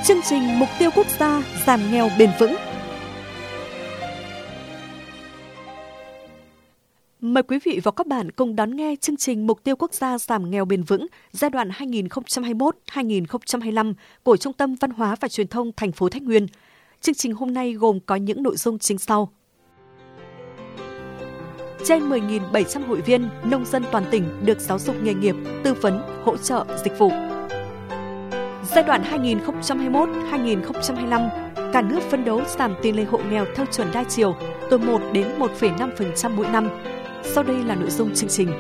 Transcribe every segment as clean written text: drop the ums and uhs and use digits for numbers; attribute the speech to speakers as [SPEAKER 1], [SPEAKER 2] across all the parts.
[SPEAKER 1] Chương trình Mục tiêu Quốc gia giảm nghèo bền vững. Mời quý vị và các bạn cùng đón nghe chương trình Mục tiêu Quốc gia giảm nghèo bền vững giai đoạn 2021-2025 của Trung tâm Văn hóa và Truyền thông thành phố Thái Nguyên. Chương trình hôm nay gồm có những nội dung chính sau. Trên 10.700 hội viên nông dân toàn tỉnh được giáo dục nghề nghiệp, tư vấn, hỗ trợ, dịch vụ. Giai đoạn 2021-2025, cả nước phấn đấu giảm tỷ lệ hộ nghèo theo chuẩn đa chiều từ 1 đến 1,5% mỗi năm. Sau đây là nội dung chương trình.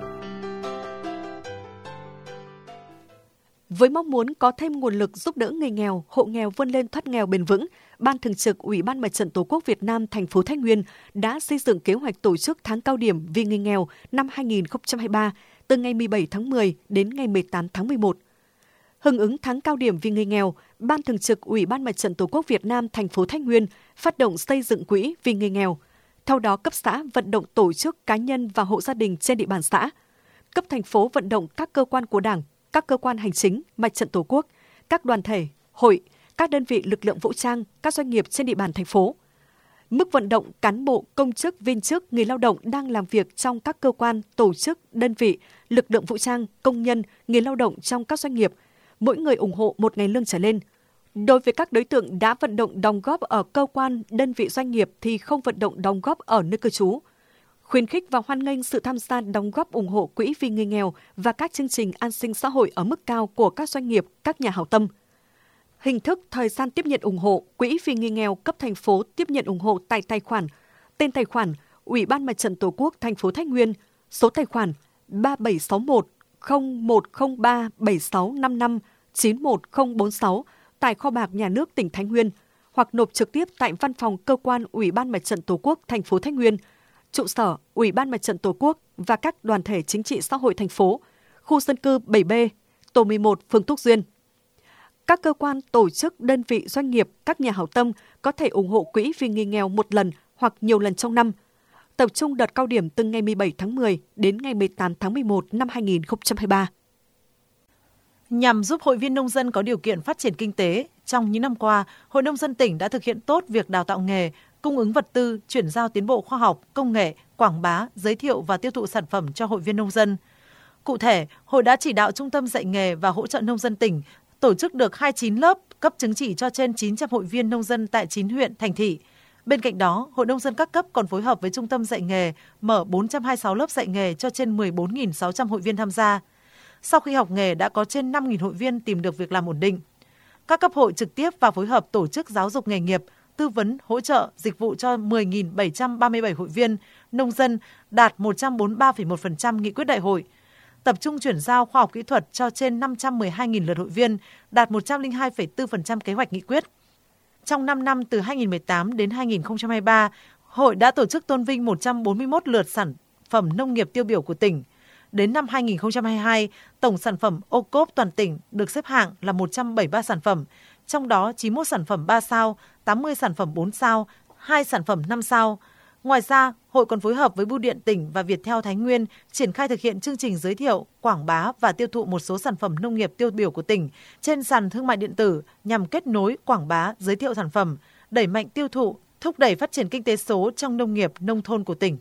[SPEAKER 1] Với mong muốn có thêm nguồn lực giúp đỡ người nghèo, hộ nghèo vươn lên thoát nghèo bền vững, Ban Thường trực Ủy ban Mặt trận Tổ quốc Việt Nam thành phố Thái Nguyên đã xây dựng kế hoạch tổ chức tháng cao điểm vì người nghèo năm 2023 từ ngày 17 tháng 10 đến ngày 18 tháng 11. Hưởng ứng tháng cao điểm vì người nghèo, Ban Thường trực Ủy ban Mặt trận Tổ quốc Việt Nam thành phố Thái Nguyên phát động xây dựng quỹ vì người nghèo. Theo đó, cấp xã vận động tổ chức cá nhân và hộ gia đình trên địa bàn xã. Cấp thành phố vận động các cơ quan của Đảng, các cơ quan hành chính, Mặt trận Tổ quốc, các đoàn thể, hội, các đơn vị lực lượng vũ trang, các doanh nghiệp trên địa bàn thành phố. Mức vận động cán bộ, công chức, viên chức, người lao động đang làm việc trong các cơ quan, tổ chức, đơn vị, lực lượng vũ trang, công nhân, người lao động trong các doanh nghiệp, mỗi người ủng hộ 1 ngày lương trở lên. Đối với các đối tượng đã vận động đóng góp ở cơ quan, đơn vị doanh nghiệp thì không vận động đóng góp ở nơi cư trú. Khuyến khích và hoan nghênh sự tham gia đóng góp ủng hộ quỹ vì người nghèo và các chương trình an sinh xã hội ở mức cao của các doanh nghiệp, các nhà hảo tâm. Hình thức thời gian tiếp nhận ủng hộ, quỹ vì người nghèo cấp thành phố tiếp nhận ủng hộ tại tài khoản, tên tài khoản Ủy ban Mặt trận Tổ quốc thành phố Thái Nguyên, số tài khoản 3761 0103 7655 91046 tại kho bạc nhà nước tỉnh Thái Nguyên hoặc nộp trực tiếp tại văn phòng cơ quan Ủy ban Mặt trận Tổ quốc thành phố Thái Nguyên, trụ sở Ủy ban Mặt trận Tổ quốc và các đoàn thể chính trị xã hội thành phố, khu dân cư 7B, tổ 11, phường Túc Duyên. Các cơ quan, tổ chức, đơn vị, doanh nghiệp, các nhà hảo tâm có thể ủng hộ quỹ vì người nghèo một lần hoặc nhiều lần trong năm. Tập trung đợt cao điểm từ ngày 17 tháng 10 đến ngày 18 tháng 11 năm 2023.
[SPEAKER 2] Nhằm giúp hội viên nông dân có điều kiện phát triển kinh tế, trong những năm qua, Hội Nông dân tỉnh đã thực hiện tốt việc đào tạo nghề, cung ứng vật tư, chuyển giao tiến bộ khoa học, công nghệ, quảng bá, giới thiệu và tiêu thụ sản phẩm cho hội viên nông dân. Cụ thể, Hội đã chỉ đạo Trung tâm dạy nghề và hỗ trợ nông dân tỉnh tổ chức được 29 lớp cấp chứng chỉ cho trên 900 hội viên nông dân tại 9 huyện, thành thị. Bên cạnh đó, Hội Nông dân các cấp còn phối hợp với Trung tâm dạy nghề mở 426 lớp dạy nghề cho trên 14.600 hội viên tham gia. Sau khi học nghề đã có trên 5.000 hội viên tìm được việc làm ổn định. Các cấp hội trực tiếp và phối hợp tổ chức giáo dục nghề nghiệp, tư vấn, hỗ trợ, dịch vụ cho 10.737 hội viên, nông dân đạt 143,1% nghị quyết đại hội. Tập trung chuyển giao khoa học kỹ thuật cho trên 512.000 lượt hội viên, đạt 102,4% kế hoạch nghị quyết. Trong 5 năm từ 2018 đến 2023, Hội đã tổ chức tôn vinh 141 lượt sản phẩm nông nghiệp tiêu biểu của tỉnh. Đến năm 2022, tổng sản phẩm ô cốp toàn tỉnh được xếp hạng là 173 sản phẩm, trong đó 91 sản phẩm 3 sao, 80 sản phẩm 4 sao, 2 sản phẩm 5 sao. Ngoài ra, Hội còn phối hợp với Bưu điện tỉnh và Viettel Thái Nguyên triển khai thực hiện chương trình giới thiệu, quảng bá và tiêu thụ một số sản phẩm nông nghiệp tiêu biểu của tỉnh trên sàn thương mại điện tử nhằm kết nối, quảng bá, giới thiệu sản phẩm, đẩy mạnh tiêu thụ, thúc đẩy phát triển kinh tế số trong nông nghiệp, nông thôn của tỉnh.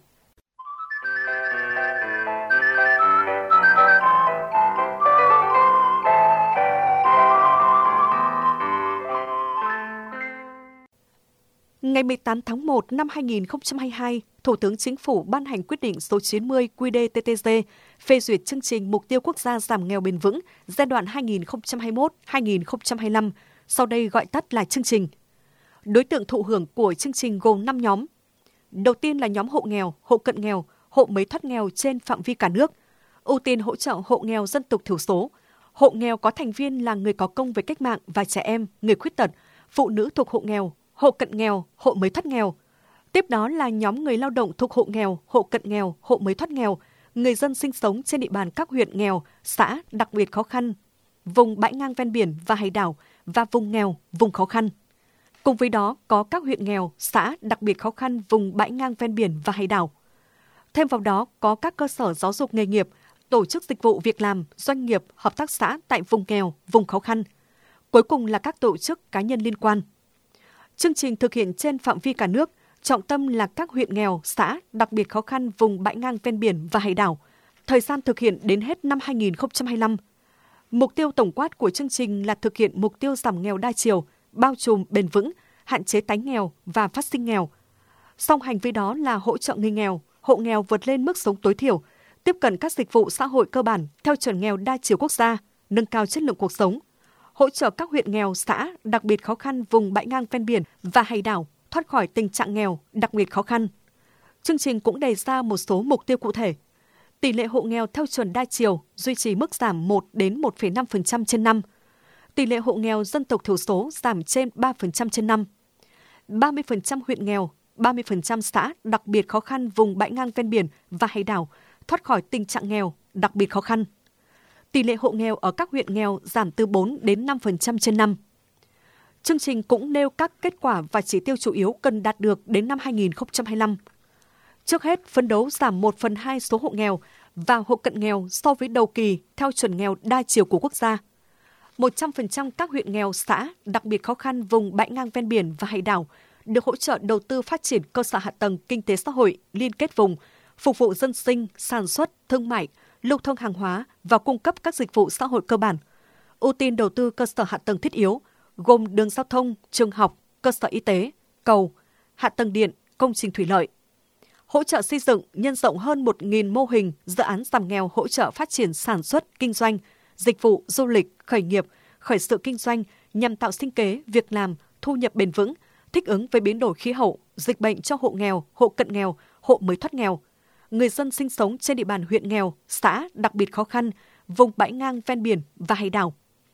[SPEAKER 1] Ngày 18 tháng 1 năm 2022, Thủ tướng Chính phủ ban hành quyết định số 90 QĐ-TTG phê duyệt chương trình Mục tiêu Quốc gia giảm nghèo bền vững giai đoạn 2021-2025, sau đây gọi tắt là chương trình. Đối tượng thụ hưởng của chương trình gồm 5 nhóm. Đầu tiên là nhóm hộ nghèo, hộ cận nghèo, hộ mới thoát nghèo trên phạm vi cả nước. Ưu tiên hỗ trợ hộ nghèo dân tộc thiểu số. Hộ nghèo có thành viên là người có công với cách mạng và trẻ em, người khuyết tật, phụ nữ thuộc hộ nghèo, hộ cận nghèo, hộ mới thoát nghèo. Tiếp đó là nhóm người lao động thuộc hộ nghèo, hộ cận nghèo, hộ mới thoát nghèo, người dân sinh sống trên địa bàn các huyện nghèo, xã đặc biệt khó khăn, vùng bãi ngang ven biển và hải đảo và vùng nghèo, vùng khó khăn. Cùng với đó có các huyện nghèo, xã đặc biệt khó khăn, vùng bãi ngang ven biển và hải đảo. Thêm vào đó có các cơ sở giáo dục nghề nghiệp, tổ chức dịch vụ việc làm, doanh nghiệp, hợp tác xã tại vùng nghèo, vùng khó khăn. Cuối cùng là các tổ chức cá nhân liên quan. Chương trình thực hiện trên phạm vi cả nước, trọng tâm là các huyện nghèo, xã đặc biệt khó khăn vùng bãi ngang ven biển và hải đảo. Thời gian thực hiện đến hết năm 2025. Mục tiêu tổng quát của chương trình là thực hiện mục tiêu giảm nghèo đa chiều, bao trùm, bền vững, hạn chế tái nghèo và phát sinh nghèo. Song hành với đó là hỗ trợ người nghèo, hộ nghèo vượt lên mức sống tối thiểu, tiếp cận các dịch vụ xã hội cơ bản theo chuẩn nghèo đa chiều quốc gia, nâng cao chất lượng cuộc sống, hỗ trợ các huyện nghèo, xã đặc biệt khó khăn vùng bãi ngang ven biển và hải đảo thoát khỏi tình trạng nghèo đặc biệt khó khăn. Chương trình cũng đề ra một số mục tiêu cụ thể. Tỷ lệ hộ nghèo theo chuẩn đa chiều duy trì mức giảm 1 đến 1,5% trên năm. Tỷ lệ hộ nghèo dân tộc thiểu số giảm trên 3% trên năm. 30% huyện nghèo, 30% xã đặc biệt khó khăn vùng bãi ngang ven biển và hải đảo thoát khỏi tình trạng nghèo đặc biệt khó khăn. Tỷ lệ hộ nghèo ở các huyện nghèo giảm từ 4 đến 5% trên năm. Chương trình cũng nêu các kết quả và chỉ tiêu chủ yếu cần đạt được đến năm 2025. Trước hết, phấn đấu giảm 1/2 số hộ nghèo và hộ cận nghèo so với đầu kỳ theo chuẩn nghèo đa chiều của quốc gia. 100% các huyện nghèo, xã đặc biệt khó khăn vùng bãi ngang ven biển và hải đảo được hỗ trợ đầu tư phát triển cơ sở hạ tầng kinh tế xã hội liên kết vùng, phục vụ dân sinh, sản xuất, thương mại, lưu thông hàng hóa và cung cấp các dịch vụ xã hội cơ bản. Ưu tiên đầu tư cơ sở hạ tầng thiết yếu, gồm đường giao thông, trường học, cơ sở y tế, cầu, hạ tầng điện, công trình thủy lợi. Hỗ trợ xây dựng, nhân rộng hơn 1.000 mô hình dự án giảm nghèo hỗ trợ phát triển sản xuất, kinh doanh, dịch vụ, du lịch, khởi nghiệp, khởi sự kinh doanh nhằm tạo sinh kế, việc làm, thu nhập bền vững, thích ứng với biến đổi khí hậu, dịch bệnh cho hộ nghèo, hộ cận nghèo, hộ mới thoát nghèo. Người dân sinh sống trên địa bàn huyện nghèo, xã đặc biệt khó khăn, vùng bãi ngang ven biển và hải đảo.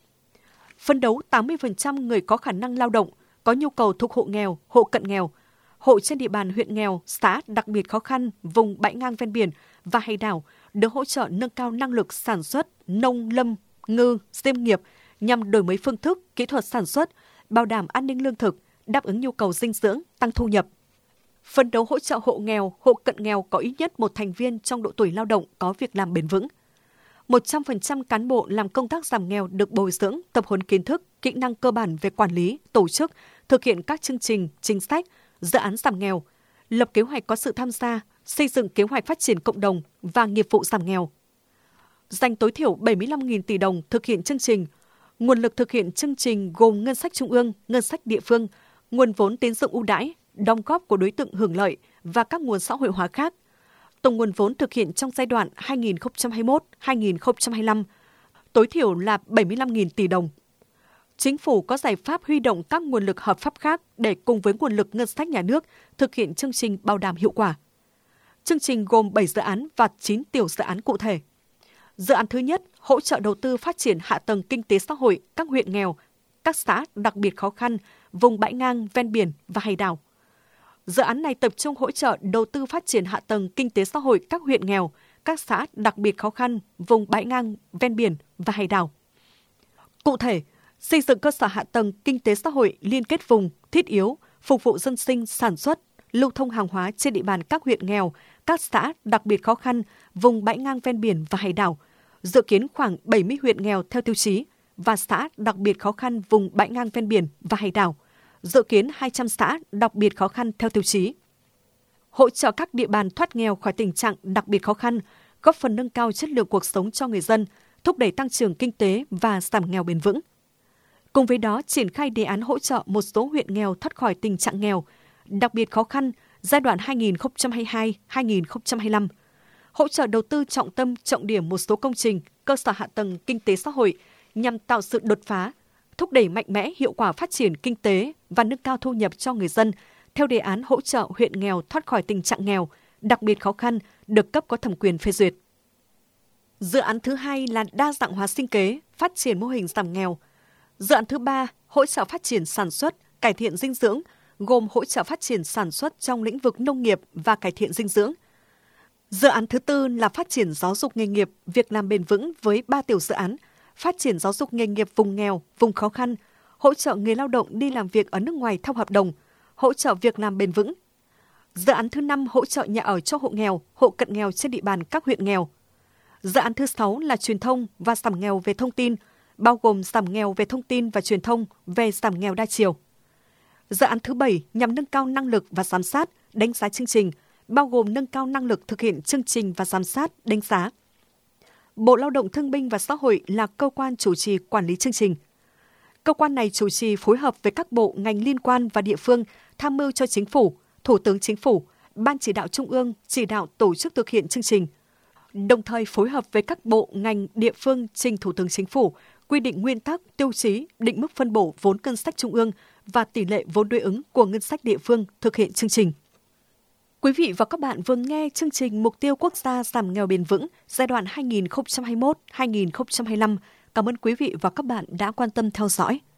[SPEAKER 1] Phấn đấu 80% người có khả năng lao động, có nhu cầu thuộc hộ nghèo, hộ cận nghèo, hộ trên địa bàn huyện nghèo, xã đặc biệt khó khăn, vùng bãi ngang ven biển và hải đảo được hỗ trợ nâng cao năng lực sản xuất, nông lâm, ngư, diêm nghiệp nhằm đổi mới phương thức, kỹ thuật sản xuất, bảo đảm an ninh lương thực, đáp ứng nhu cầu dinh dưỡng, tăng thu nhập. Phấn đấu hỗ trợ hộ nghèo, hộ cận nghèo có ít nhất một thành viên trong độ tuổi lao động có việc làm bền vững. 100% cán bộ làm công tác giảm nghèo được bồi dưỡng, tập huấn kiến thức, kỹ năng cơ bản về quản lý, tổ chức, thực hiện các chương trình, chính sách, dự án giảm nghèo, lập kế hoạch có sự tham gia, xây dựng kế hoạch phát triển cộng đồng và nghiệp vụ giảm nghèo. Dành tối thiểu 75.000 tỷ đồng thực hiện chương trình. Nguồn lực thực hiện chương trình gồm ngân sách trung ương, ngân sách địa phương, nguồn vốn tín dụng ưu đãi, đóng góp của đối tượng hưởng lợi và các nguồn xã hội hóa khác. Tổng nguồn vốn thực hiện trong giai đoạn 2021-2025 tối thiểu là 75.000 tỷ đồng. Chính phủ có giải pháp huy động các nguồn lực hợp pháp khác để cùng với nguồn lực ngân sách nhà nước thực hiện chương trình bảo đảm hiệu quả. Chương trình gồm 7 dự án và 9 tiểu dự án cụ thể. Dự án thứ nhất, hỗ trợ đầu tư phát triển hạ tầng kinh tế xã hội các huyện nghèo, các xã đặc biệt khó khăn, vùng bãi ngang, ven biển và hải đảo. Dự án này tập trung hỗ trợ đầu tư phát triển hạ tầng kinh tế xã hội các huyện nghèo, các xã đặc biệt khó khăn, vùng bãi ngang, ven biển và hải đảo. Cụ thể, xây dựng cơ sở hạ tầng kinh tế xã hội liên kết vùng, thiết yếu, phục vụ dân sinh, sản xuất, lưu thông hàng hóa trên địa bàn các huyện nghèo, các xã đặc biệt khó khăn, vùng bãi ngang ven biển và hải đảo, dự kiến khoảng 70 huyện nghèo theo tiêu chí và xã đặc biệt khó khăn vùng bãi ngang ven biển và hải đảo, dự kiến 200 xã đặc biệt khó khăn theo tiêu chí. Hỗ trợ các địa bàn thoát nghèo khỏi tình trạng đặc biệt khó khăn, góp phần nâng cao chất lượng cuộc sống cho người dân, thúc đẩy tăng trưởng kinh tế và giảm nghèo bền vững. Cùng với đó, triển khai đề án hỗ trợ một số huyện nghèo thoát khỏi tình trạng nghèo, đặc biệt khó khăn giai đoạn 2022-2025, hỗ trợ đầu tư trọng tâm, trọng điểm một số công trình, cơ sở hạ tầng kinh tế xã hội nhằm tạo sự đột phá, thúc đẩy mạnh mẽ hiệu quả phát triển kinh tế và nâng cao thu nhập cho người dân theo đề án hỗ trợ huyện nghèo thoát khỏi tình trạng nghèo, đặc biệt khó khăn được cấp có thẩm quyền phê duyệt. Dự án thứ hai là đa dạng hóa sinh kế, phát triển mô hình giảm nghèo. Dự án thứ ba, hỗ trợ phát triển sản xuất, cải thiện dinh dưỡng, gồm hỗ trợ phát triển sản xuất trong lĩnh vực nông nghiệp và cải thiện dinh dưỡng. Dự án thứ tư là phát triển giáo dục nghề nghiệp, việc làm bền vững với 3 tiểu dự án, phát triển giáo dục nghề nghiệp vùng nghèo, vùng khó khăn, hỗ trợ người lao động đi làm việc ở nước ngoài theo hợp đồng, hỗ trợ việc làm bền vững. Dự án thứ 5 hỗ trợ nhà ở cho hộ nghèo, hộ cận nghèo trên địa bàn các huyện nghèo. Dự án thứ 6 là truyền thông và giảm nghèo về thông tin, bao gồm giảm nghèo về thông tin và truyền thông, về giảm nghèo đa chiều. Dự án thứ 7 nhằm nâng cao năng lực và giám sát, đánh giá chương trình, bao gồm nâng cao năng lực thực hiện chương trình và giám sát, đánh giá. Bộ Lao động Thương binh và Xã hội là cơ quan chủ trì quản lý chương trình. Cơ quan này chủ trì phối hợp với các bộ, ngành liên quan và địa phương tham mưu cho Chính phủ, Thủ tướng Chính phủ, Ban chỉ đạo Trung ương chỉ đạo tổ chức thực hiện chương trình, đồng thời phối hợp với các bộ, ngành, địa phương trình Thủ tướng Chính phủ quy định nguyên tắc, tiêu chí, định mức phân bổ vốn ngân sách trung ương và tỷ lệ vốn đối ứng của ngân sách địa phương thực hiện chương trình. Quý vị và các bạn vừa nghe chương trình Mục tiêu Quốc gia giảm nghèo bền vững giai đoạn 2021-2025. Cảm ơn quý vị và các bạn đã quan tâm theo dõi.